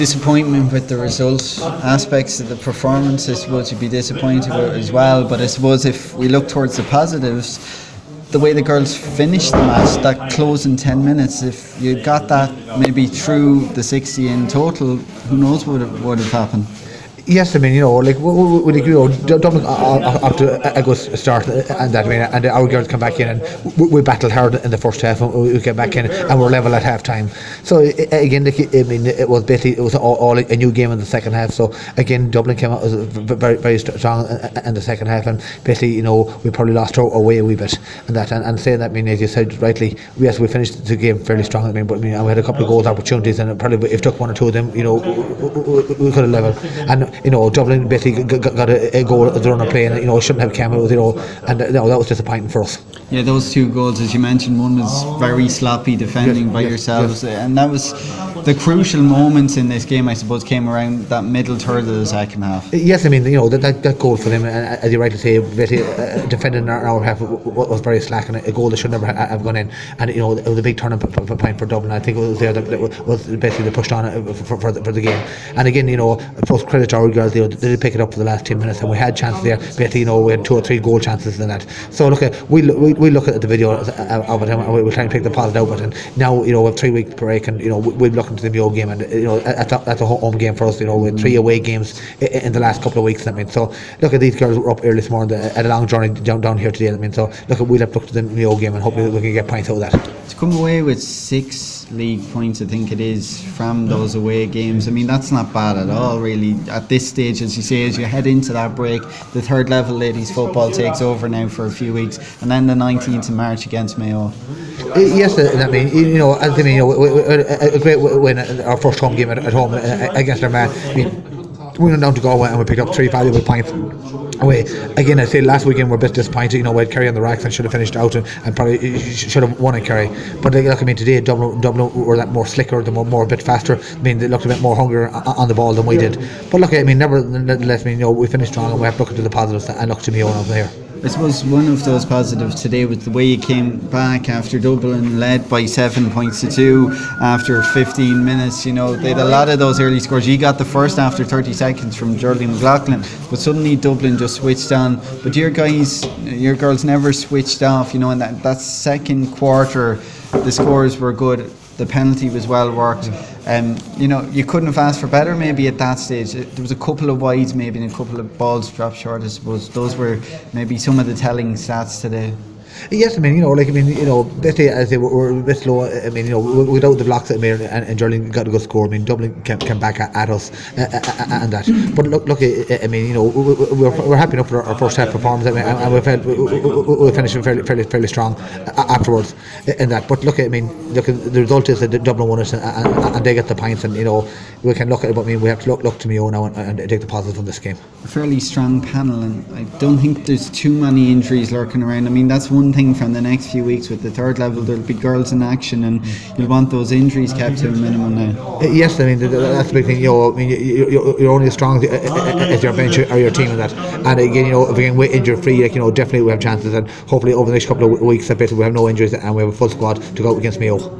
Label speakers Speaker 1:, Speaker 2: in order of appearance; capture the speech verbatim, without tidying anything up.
Speaker 1: disappointment with the result. Aspects of the performance, I suppose you'd be disappointed with as well. But I suppose if we look towards the positives, the way the girls finished the match, that closing ten minutes, if you got that maybe through the sixty in total, who knows what would have happened.
Speaker 2: Yes, I mean, you know, like we, we, you know, Dublin after a good start and that, I mean, and our girls come back in and we, we battled hard in the first half and we came back in and we're level at half time. So again, I mean, it was basically it was all, all a new game in the second half. So again, Dublin came out as very very strong in the second half, and basically, you know, we probably lost our way a wee bit and that. And, and saying that, I mean, as you said rightly, yes, we finished the game fairly strong. I mean, but I mean, we had a couple of goals opportunities, and probably if took one or two of them, you know, we, we could have leveled. And you know, Dublin basically got, got a, a goal at the run of play, and you know, shouldn't have come out, you know, and you know, that was disappointing for us.
Speaker 1: Yeah, those two goals, as you mentioned, one was very sloppy defending yes, by yes, yourselves, yes. And that was the crucial moments in this game, I suppose, came around that middle third of the second half.
Speaker 2: Yes, I mean, you know, that that, that goal for them, as you rightly say, basically uh, defending our, our half was very slack, and a goal that should never have gone in. And you know, it was a big turning point for Dublin. I think it was there that was basically they pushed on for, for, the, for the game. And again, you know, first credit to our girls, you know, they did pick it up for the last ten minutes, and we had chances there. Basically, you know, we had two or three goal chances in that. So look, at, we we we look at the video of it, and we we're trying to pick the positive out of it. And now, you know, we have three week break, and you know, we're looking to the Mayo game, and you know, that's a, that's a home game for us. You know, with three away games in the last couple of weeks. I mean, so look at these girls were up early this morning at a long journey down down here today. I mean, so look, we'll have to look to the Mayo game, and hopefully we can get points out of that.
Speaker 1: To come away with six league points, I think it is, from those away games. I mean, that's not bad at all, really. At this stage, as you say, as you head into that break, the third level ladies football takes over now for a few weeks, and then the nineteenth of March against Mayo.
Speaker 2: Yes, I mean, you know, I mean, you know, a great win, our first home game at, at home against Armagh. I mean, we went down to Galway and we picked up three valuable points away. Again, I say last weekend we're a bit disappointed. You know, we had Kerry on the racks and should have finished out and, and probably should have won at Kerry. But look, I mean, today Dublin, Dublin were that more slicker, the more, more a bit faster. I mean, they looked a bit more hungrier on the ball than we did. But look, I mean, nevertheless, I mean, you know, we finished strong, and we have to look into the positives and look to Mayo over here.
Speaker 1: I suppose one of those positives today was the way you came back after Dublin led by seven points to two after fifteen minutes. You know, they had a lot of those early scores. You got the first after thirty seconds from Geraldine McLaughlin, but suddenly Dublin just switched on. But your guys, your girls never switched off, you know, and that, that second quarter, the scores were good. The penalty was well worked. Um, you know, you couldn't have asked for better maybe at that stage. There was a couple of wides maybe and a couple of balls dropped short, I suppose. Those were maybe some of the telling stats today.
Speaker 2: Yes, I mean, you know, like, I mean, you know, basically, as they were, were a bit slow. I mean, you know, without the blocks that made and, and Geraldine got a good score. I mean, Dublin came, came back at, at us uh, uh, and that. But look, look, I mean, you know, we're, we're happy enough with our first half performance. I mean, and we felt we, we, we finished fairly, fairly, fairly strong afterwards in that. But look, I mean, look, the result is that Dublin won it, and, and, and they get the points, and you know, we can look at it. But I mean, we have to look, look to Mayo now and, and take the positive from this game.
Speaker 1: A fairly strong panel, and I don't think there's too many injuries lurking around. I mean, that's one thing from the next few weeks with the third level. There'll be girls in action, and you'll want those injuries kept to a minimum now.
Speaker 2: Uh, yes, I mean, that's the big thing. You know, I mean, you, you're only as strong as your bench or your team in that. And again, you know, if we can injury free, like, you know, definitely we have chances, and hopefully over the next couple of weeks, I bet we have no injuries and we have a full squad to go against Mayo.